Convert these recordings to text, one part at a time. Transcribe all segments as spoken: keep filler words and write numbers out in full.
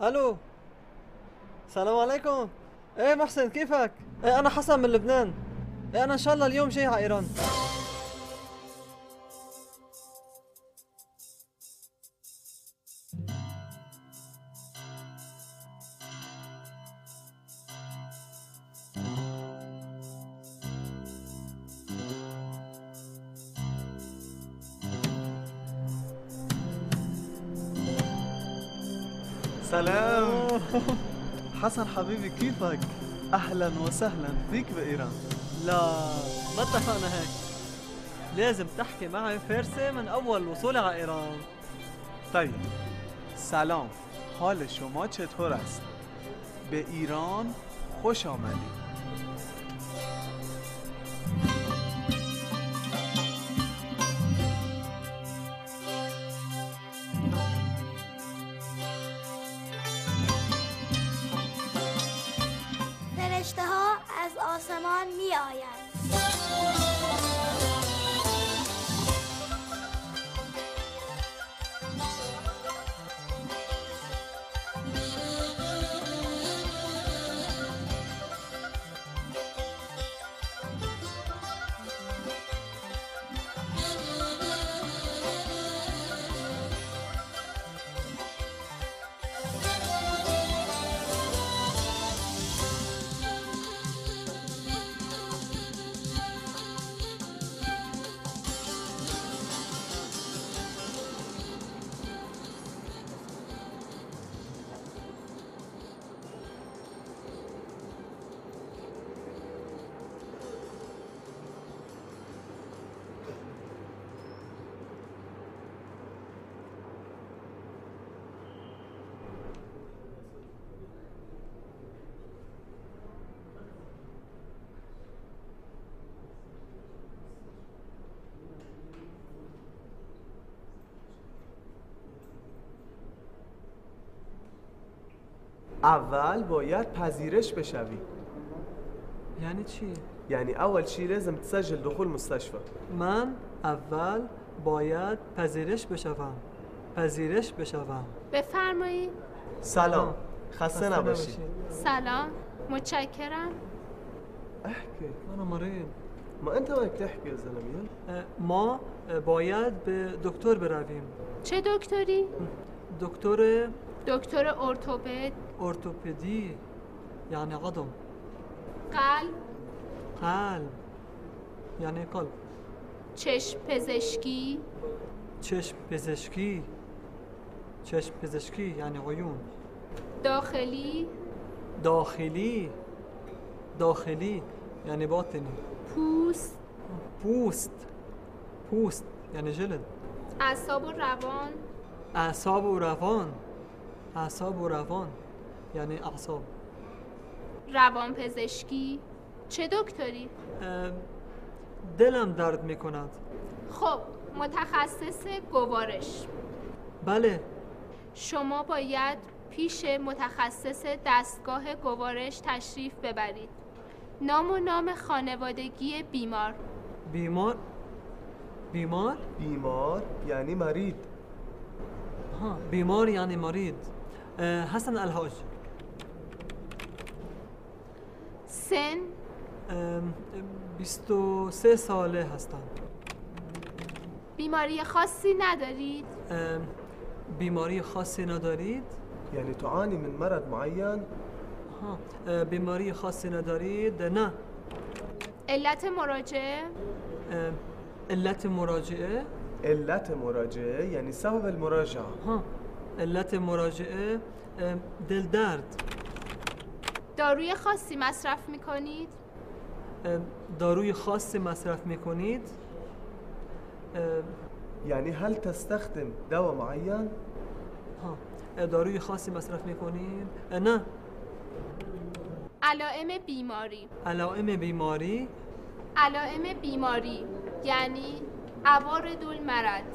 الو. السلام عليكم. ايه محسن كيفك؟ ايه انا حسن من لبنان. ايه انا ان شاء الله اليوم جاي على ايران. سلام. حسن حبيبي كيفك؟ أهلا وسهلا فيك بإيران. لا ما اتفقنا هيك، لازم تحكي معي فارسي من اول وصولي على ايران. طيب سلام، حال شما چطور است؟ به ایران خوش آمدید. فرشته ها از آسمان می آیند. اول باید پذیرش بشوی. یعنی چی؟ یعنی اول شي لازم تسجل دخول مستشفى. من اول باید پذیرش بشوم. پذیرش بشوم. بفرمایید. سلام، خسته نباشی. سلام، متشکرم. احكي. انا مريض. ما انت وين تحكي يا زلمه؟ اه، ما اه، باید به دکتر برویم. چه دکتری؟ دکتر دکتر ارتوپد، ارتوپدی یعنی عظم. قلب، قلب یعنی قلب. چشم پزشکی، چشم پزشکی. چشم پزشکی یعنی عیون. داخلی، داخلی. داخلی یعنی باطنی. پوست، پوست. پوست یعنی جلد. اعصاب و روان، اعصاب و روان. اعصاب و روان یعنی اعصاب. روان پزشکی. چه دکتری؟ اه، دلم درد می کند. خب، متخصص گوارش. بله. شما باید پیش متخصص دستگاه گوارش تشریف ببرید. نام و نام خانوادگی بیمار. بیمار. بیمار؟ بیمار یعنی مريض. ها، بیمار یعنی مريض. اه، حسن الحاج. سن، ام، بیست و سه ساله هستم. بیماری خاصی ندارید؟ ام، بیماری خاصی ندارید؟ يعني تعاني من مرض معين؟ ها، اه، بیماری خاصی ندارید؟ نه. علت مراجعه؟ ام، علت مراجعه؟ علت مراجعه يعني سبب المراجعة. ها، علت مراجعه ام، دل درد. داروی خاصی مصرف میکنید؟ ام، داروی خاصی مصرف میکنید؟ ام، يعني هل تستخدم دواء معين؟ ها، اه، داروی خاصی مصرف میکنید؟ اه، نه. علائم بیماری. علائم بیماری؟ علائم بیماری یعنی عوارض المرض.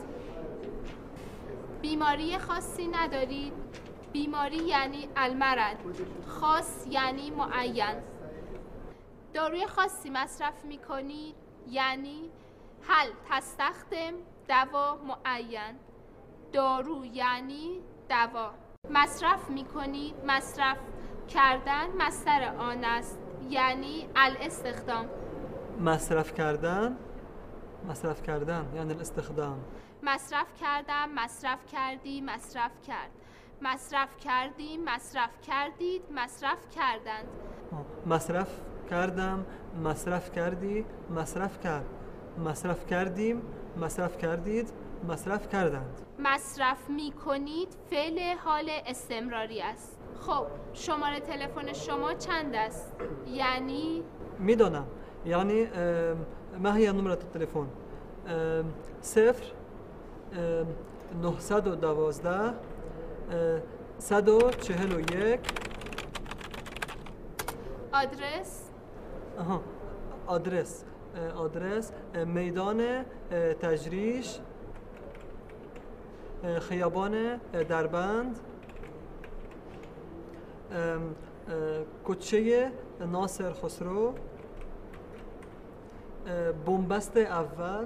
بیماری خاصی ندارید؟ بیماری یعنی المرض، خاص یعنی معین. داروی خاصی مصرف میکنید یعنی هل تستخدم دوا معین. دارو یعنی دوا. مصرف میکنید، مصرف کردن مصدر آن است، یعنی الاستخدام. مصرف کردن مصرف کردن یعنی الاستخدام. مصرف کردم، مصرف کردی، مصرف کرد. مصرف کردیم، مصرف کردید، مصرف کردند. آه. مصرف کردم، مصرف کردی، مصرف کرد. مصرف کردیم، مصرف کردید، مصرف کردند. مصرف می کنید فعل حال استمراری است. خب شماره تلفن شما چند است؟ یعنی میدونم. یعنی ما هي نمرة التليفون؟ صفر نهصد و دوازده صد و چهل و یک. آدرس آها آدرس آدرس میدان تجریش، خیابان دربند، کوچه ناصر خسرو، بنبست اول،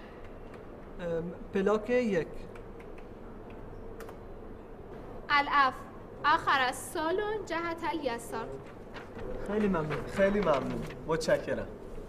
پلاک یک. العفو، آخر از سالن جهت الیسار. خیلی ممنون. خیلی ممنون. متشکرم.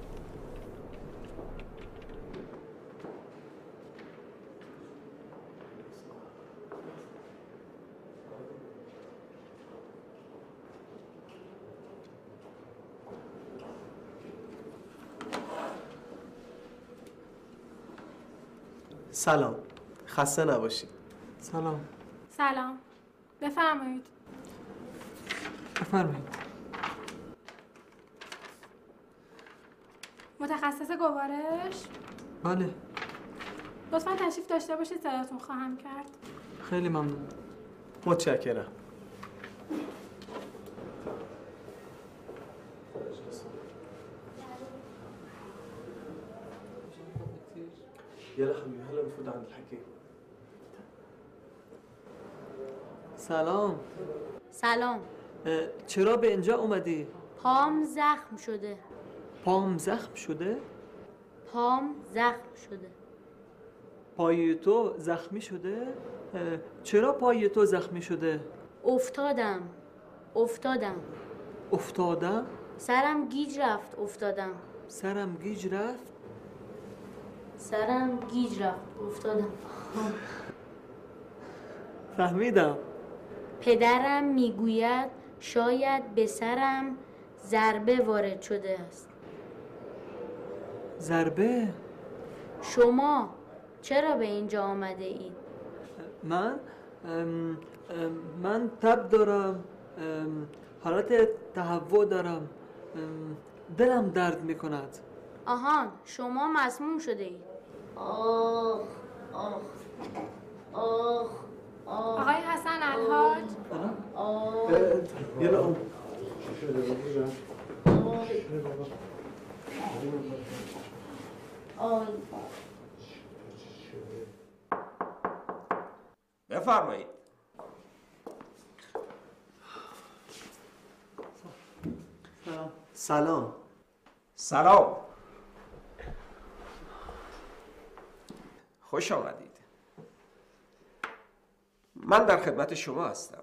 سلام. خسته نباشید. سلام. سلام. بفرمایید. بفرمایید. متخصص گوارش؟ بله. لطفاً تشریف داشته باشید، صداتون خواهم کرد. خیلی ممنون. متشکرم. يلا حبيبي هلا بنفوت عند الحكيم. سلام. سلام. چرا به اینجا اومدی؟ پام زخم شده. پام زخم شده؟ پام زخم شده. پای تو زخمی شده؟ چرا پای تو زخمی شده؟ افتادم. افتادم. افتادم؟ سرم گیج رفت افتادم. سرم گیج رفت؟ سرم گیج رفت افتادم. فهمیدم. پدرم میگوید شاید به سرم ضربه وارد شده است. ضربه؟ شما چرا به اینجا آمده اید؟ من ام ام من تب دارم، حالت تهوع دارم، دلم درد میکند. آهان، شما مسموم شده اید. آخ آخ آخ آخ. آقای حسن الحاج. آخ يلا قوم. آی. بفرمایید. سلام. سلام. خوش آمدید. من در خدمت شما هستم.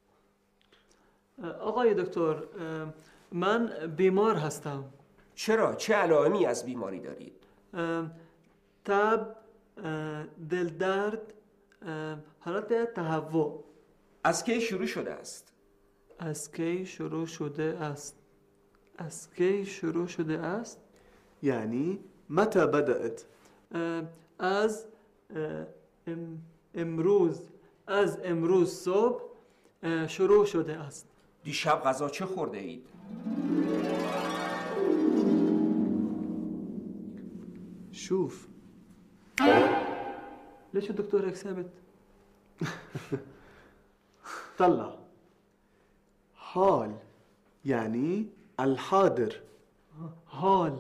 آقای دکتر، من بیمار هستم. چرا؟ چه علائمی از بیماری دارید؟ تب، دل درد، حالت تهوع. از کی شروع شده است؟ از کی شروع شده است؟ از کی شروع شده است؟ يعني متى بدأت؟ از ام امروز از امروز صبح شروع شده است. دیشب غذا چه خورده اید؟ شوف. ليش الدكتور هيك ثابت؟ طلع. حال يعني الحاضر. حال.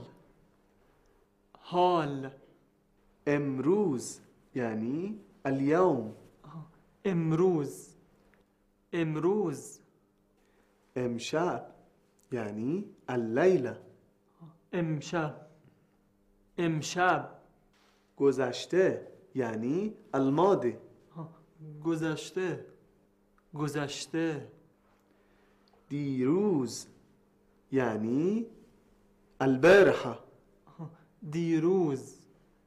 حال. امروز يعني اليوم. امروز. امروز. امشب يعني الليلة. امشب. امشب. گذشته يعني الماضي. گذشته. گذشته. دیروز یعنی البارحة. دیروز.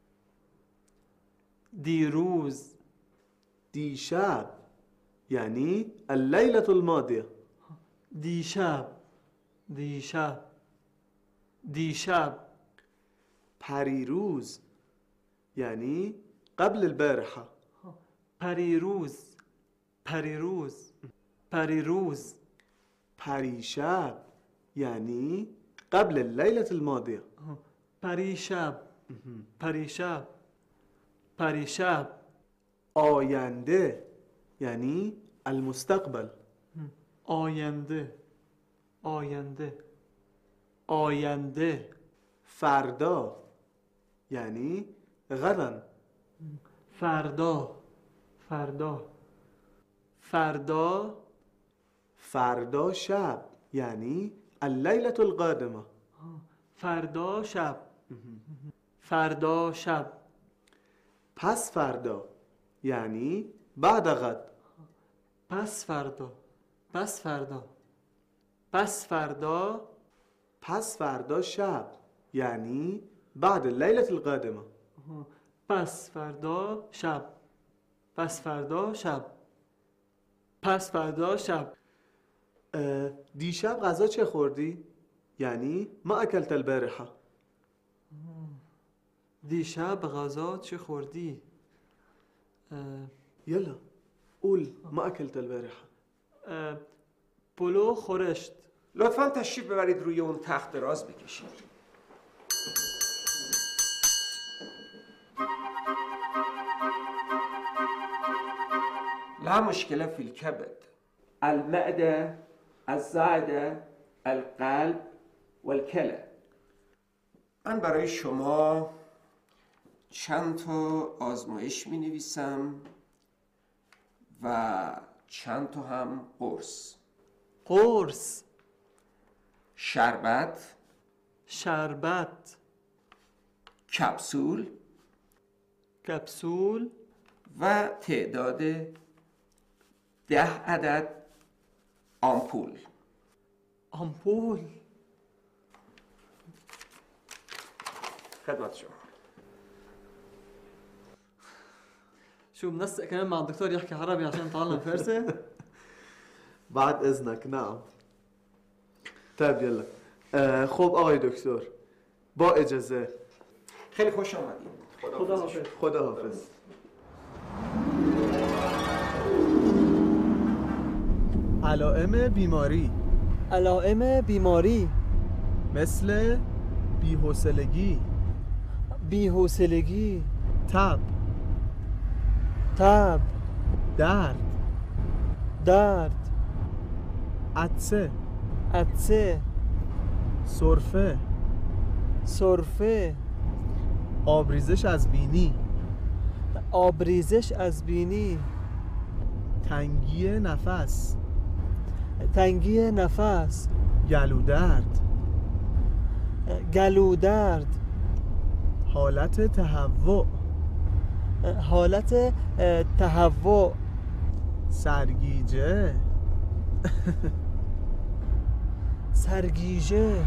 دیروز. دیشب یعنی الليلة الماضية. دیشب. دیشب. دیشب. پریروز یعنی قبل البارحة. پریروز. پریروز. پریروز. پریشب یعنی قبل الليلة الماضية. پریشب. پریشب. پریشب. آینده یعنی المستقبل. آینده. آینده. آینده. فردا یعنی غدا. فردا. فردا. فردا. فردا شب یعنی الليلة القادمة. فردا شب. فردا شب. پس فردا یعنی بعد غد. پس فردا. پس فردا. پس فردا. پس فردا شب یعنی بعد الليلة القادمة. پس فردا شب. پس فردا شب. پس فردا شب. دیشب غذا چه خوردی؟ یعنی ما اکلت البارحة. دیشب غذا چه خوردی؟ يلا قول ما اکلت البارحة. پلو خورشت. لطفاً تشریف ببرید روی اون تخت دراز بکشید. لا مشكلة في الكبد، المعدة، الزائدة، القلب والكلى. من برای شما چند تا آزمایش می نویسم و چند تا هم قرص. قرص. شربت، شربت. کپسول کپسول و تعداد ده عدد آمپول. آمپول. خدمت شما. شو منسق كمان مع الدكتور يحكي عربي عشان نتعلم فارسي؟ بعد اذنك. نعم. طيب يلا. آه خب آقای دکتر با اجازه. خیلی خوش آمدید. خدا حافظ. خدا حافظ. علائم بیماری. علائم بیماری مثل بی‌حوصلگی، بی‌حوصلگی، تب، تب، درد، درد، عطسه، عطسه، سرفه، سرفه، آبریزش از بینی، آبریزش از بینی، تنگی نفس، تنگی نفس، گلو درد، گلو درد، حالت تهوع، حالت تهوع، سرگیجه، سرگیجه.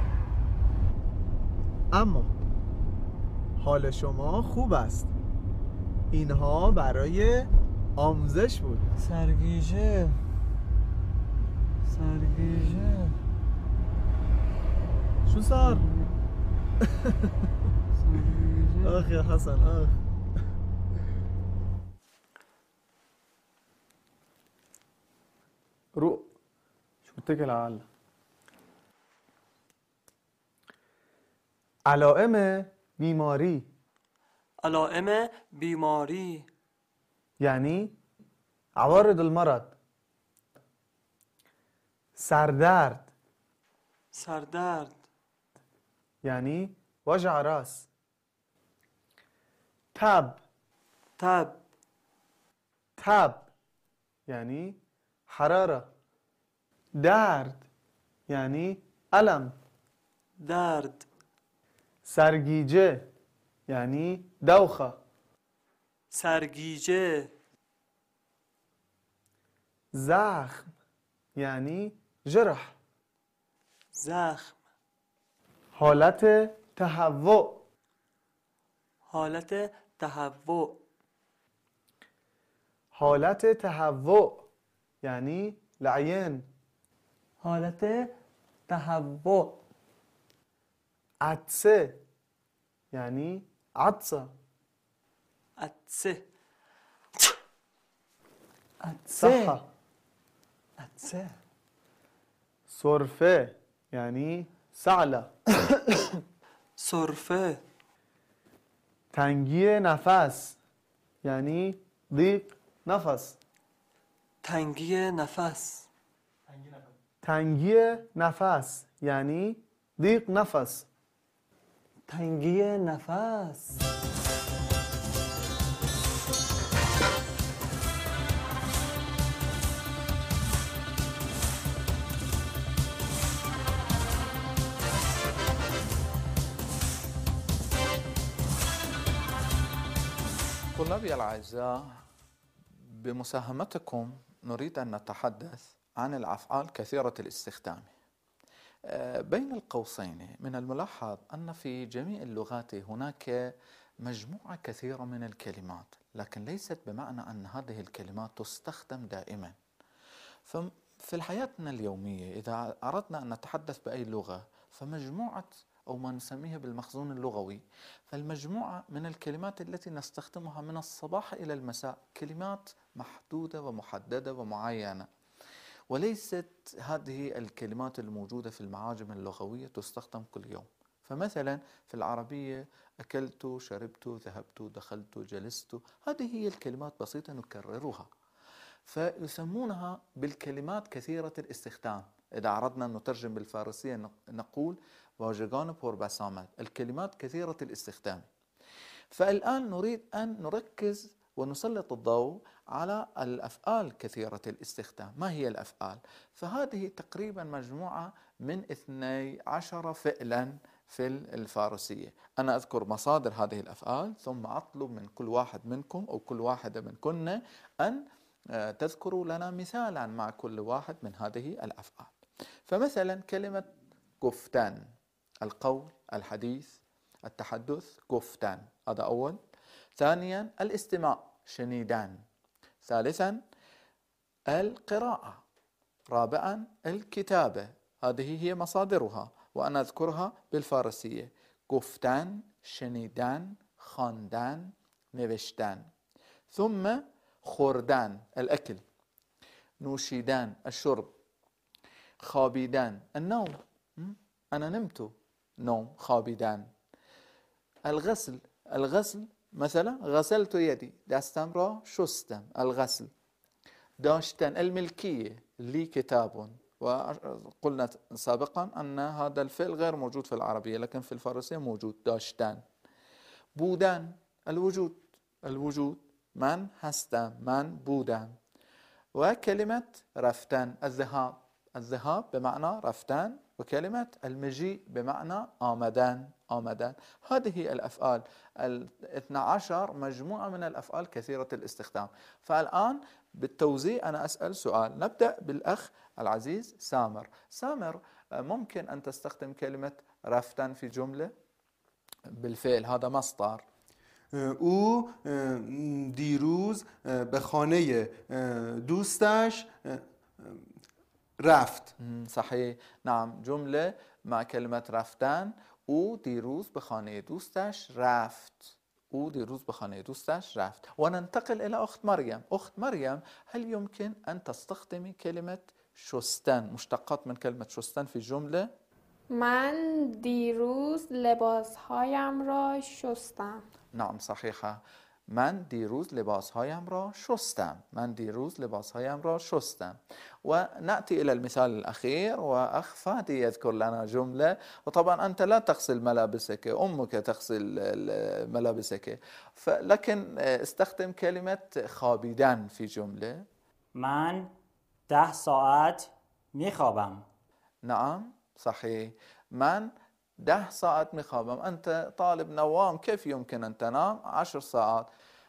اما حال شما خوب است. اینها برای آموزش بود. سرگیجه، سرگیجه. شو صار؟ سرگیجه. آخ يا حسن آخ. روق شو متكل على الله. علائم بیماری علائم بیماری یعنی عوارض المرض. سردرد سردرد یعنی وجع راس. تب تب تب یعنی حراره. درد یعنی الم. درد سرگیجه یعنی دوخه. سرگیجه زخم یعنی جرح. زخم. حالت تهوع. حالت تهوع. حالت تهوع یعنی لعین. حالت تهوع. عطسه یعنی عطسه. عطسه. صحة. عطسه. سرفه یعنی سعله. سرفه. تنگی نفس یعنی ضیق نفس. تنگی نفس. تنگی نفس یعنی ضیق نفس. تنگی نفس. طلابي الأعزاء، بمساهمتكم نريد أن نتحدث عن الأفعال كثيرة الاستخدام. بين القوسين من الملاحظ أن في جميع اللغات هناك مجموعة كثيرة من الكلمات، لكن ليست بمعنى أن هذه الكلمات تستخدم دائما. ففي حياتنا اليومية إذا أردنا أن نتحدث بأي لغة فمجموعة أو ما نسميه بالمخزون اللغوي، فالمجموعة من الكلمات التي نستخدمها من الصباح إلى المساء كلمات محدودة ومحددة ومعينة، وليست هذه الكلمات الموجودة في المعاجم اللغوية تستخدم كل يوم. فمثلا في العربية أكلت، شربت، ذهبت، دخلت، جلست، هذه هي الكلمات بسيطة نكررها، فيسمونها بالكلمات كثيرة الاستخدام. إذا أردنا أن نترجم بالفارسية نقول واژگان پربسامد، الكلمات كثيرة الاستخدام. فالآن نريد أن نركز ونسلط الضوء على الأفعال كثيرة الاستخدام. ما هي الأفعال؟ فهذه تقريبا مجموعة من اثني عشر فعلا في الفارسية. أنا أذكر مصادر هذه الأفعال ثم أطلب من كل واحد منكم أو كل واحدة منكن أن تذكروا لنا مثالا مع كل واحد من هذه الأفعال. فمثلا كلمة گفتن، القول، الحديث، التحدث، گفتن، هذا أول. ثانيا الاستماع، شنيدان. ثالثا القراءة. رابعا الكتابة، هذه هي مصادرها وأنا أذكرها بالفارسية: گفتن، شنیدن، خواندن، نوشتن. ثم خوردن، الأكل، نوشیدن، الشرب، خوابیدن، النوم، أنا نمت، نوم، خوابیدن. الغسل، الغسل مثلا غسلت يدي، دستم را شستم، الغسل. داشتن، الملكية، لي كتاب، وقلنا سابقا أن هذا الفعل غير موجود في العربية لكن في الفارسية موجود، داشتن. بودن، الوجود، الوجود، من هستم، من بودم. وكلمة رفتن، الذهاب، الذهاب بمعنى رفتن، وكلمة المجيء بمعنى آمدن، آمدن. هذه الأفعال الاثنى عشر مجموعة من الأفعال كثيرة الاستخدام. فالآن بالتوزيع أنا أسأل سؤال. نبدأ بالأخ العزيز سامر. سامر، ممكن أن تستخدم كلمة رفتن في جملة بالفعل، هذا مصدر. او دیروز به خانه دوستش رفت. صحيح، نعم، جملة مع كلمة رفتن. او دیروز به خانه دوستش رفت. او دیروز به خانه دوستش رفت. وننتقل إلى أخت مريم. أخت مريم، هل يمكن أن تستخدمي كلمة شستن، مشتقات من كلمة شستن في جملة؟ من دیروز لباسهایم را شستم. نعم صحيحة. من دیروز لباسهایم را شستم. من دیروز لباسهایم را شستم. ونأتي إلى المثال الأخير، وأخ فادي يذكر لنا جملة. وطبعا أنت لا تغسل ملابسك، أمك تغسل ملابسك، لكن استخدم كلمة خوابیدن في جملة. من ده ساعت میخوابم. نعم صحيح. من ده ساعات مخابم. أنت طالب نوام، كيف يمكن أن تنام عشر ساعات؟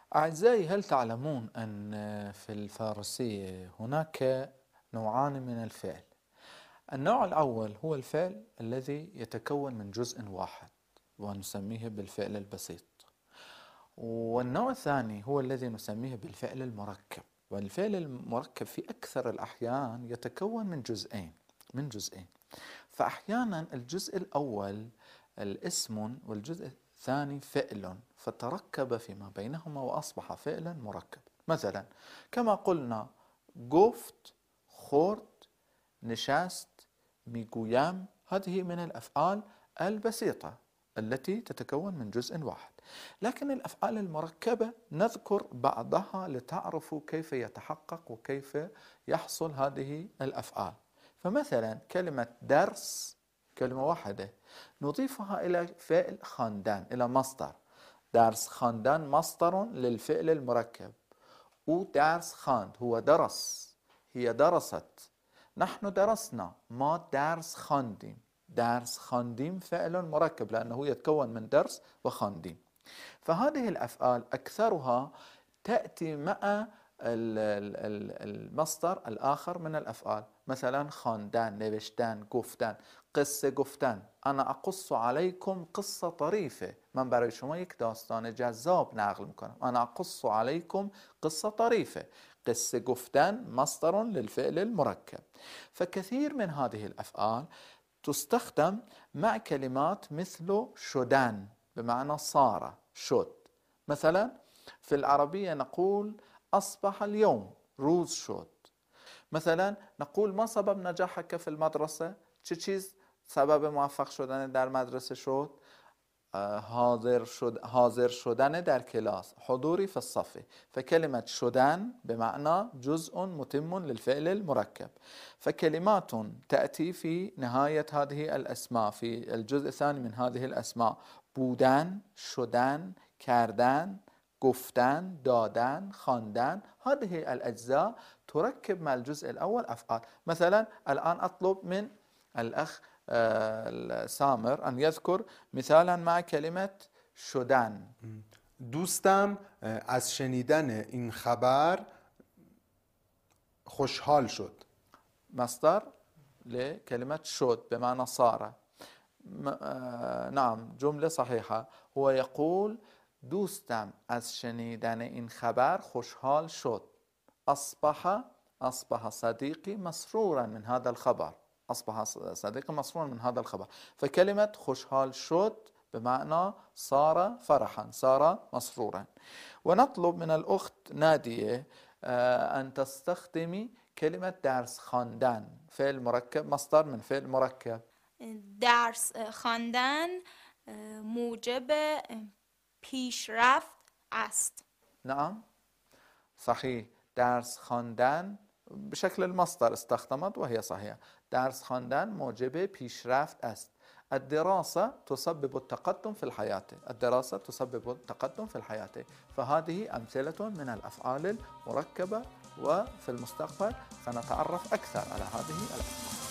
أعزائي، هل تعلمون أن في الفارسية هناك نوعان من الفعل؟ النوع الأول هو الفعل الذي يتكون من جزء واحد ونسميه بالفعل البسيط، والنوع الثاني هو الذي نسميه بالفعل المركب. والفعل المركب في أكثر الأحيان يتكون من جزئين من جزئين فأحيانا الجزء الأول الاسم والجزء الثاني فعل، فتركب فيما بينهما وأصبح فعلا مركب. مثلا كما قلنا گفت، خورد، نشست، میگویم، هذه من الأفعال البسيطة التي تتكون من جزء واحد. لكن الأفعال المركبة نذكر بعضها لتعرفوا كيف يتحقق وكيف يحصل هذه الأفعال. فمثلا كلمة درس كلمة واحدة نضيفها إلى فعل خواندن، إلى مصدر. درس خواندن مصدر للفعل المركب، ودرس خواند هو درس، هي درست، نحن درسنا، ما درس خواندیم. درس خواندیم فعل مركب لأنه يتكون من درس وخواندیم. فهذه الأفعال أكثرها تأتي مع المصدر الآخر من الأفعال. مثلا خواندن، نوشتن، گفتن. قصه گفتن، أنا أقص عليكم قصة طريفة، من برای شما یک داستان جذاب نقل میکنم. أنا أقص عليكم قصة طريفة. قصه گفتن مصدر للفعل المركب. فكثير من هذه الأفعال تستخدم مع كلمات مثل شدن بمعنى صار، شد. مثلا في العربية نقول أصبح اليوم، روز شد. مثلا نقول ما سبب نجاحك في المدرسة؟ چه چیز سبب موفق شدن در مدرسه شد؟ حاضر شد حاضر شدن در كلاس، حضوري في الصف. فكلمة شدن بمعنى جزء متم للفعل المركب. فكلمات تأتي في نهاية هذه الأسماء في الجزء الثاني من هذه الأسماء: بودن، شدن، کردن، گفتن، دادن، خواندن. هذه الأجزاء تركب مع الجزء الأول أفعال. مثلا الآن أطلب من الأخ سامر أن يذكر مثالا مع كلمة شدن. دوستم از شنیدن این خبر خوشحال شد. مصدر لكلمة شد بمعنى صار. نعم، جملة صحيحة. هو يقول دوستم از شنیدن این خبر خوشحال شد. أصبح أصبح صديقي مسرورا من هذا الخبر. أصبح صديقي مسرورا من هذا الخبر. فكلمة خوشحال شد بمعنى صار فرحا، صار مسرورا. ونطلب من الأخت نادية أن تستخدمي كلمة درس خواندن، فعل مركب، مصدر من فعل مركب. درس خواندن موجب پیشرفت است. نعم صحيح. درس خواندن بشكل المصدر استخدمت وهي صحيحة. درس خواندن موجب پیشرفت است. الدراسة تسبب التقدم في الحياة. الدراسة تسبب التقدم في الحياة. فهذه أمثلة من الأفعال المركبة، وفي المستقبل سنتعرف أكثر على هذه الأفعال.